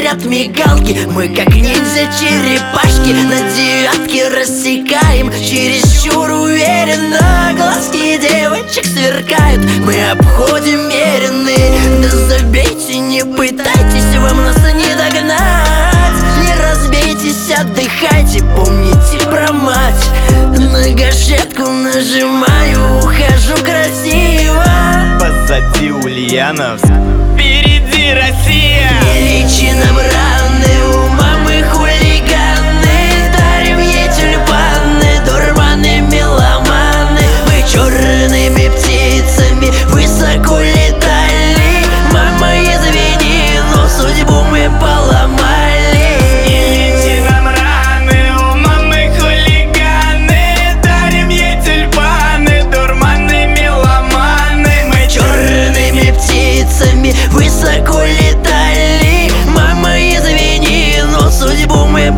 горят мигалки. Мы как ниндзя-черепашки на девятке рассекаем. Чересчур уверенно глазки девочек сверкают. Мы обходим меренные. Да забейте, не пытайтесь, вам нас не догнать. Не разбейтесь, отдыхайте, помните про мать. На гашетку нажимаю, ухожу красиво. Позади Ульяновск, впереди Россия. Величина браны, у мамы хулиганы. Дарим ей тюльпаны, дурманы, меломаны. Мы черными птицами высоко летали. Мама, извини, но судьбу мы поломали. Ильичи нам раны, у мамы хулиганы. Дарим ей тюльпаны, дурманы, меломаны. Мы Черными птицами высоко летали. Мама, извини, но судьбу мы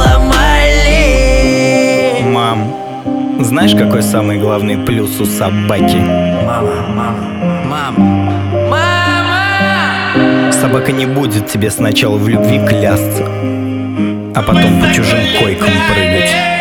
поломали. Мам, знаешь, какой самый главный плюс у собаки? Мама. Собака не будет тебе сначала в любви клясться, а потом по чужим койкам прыгать.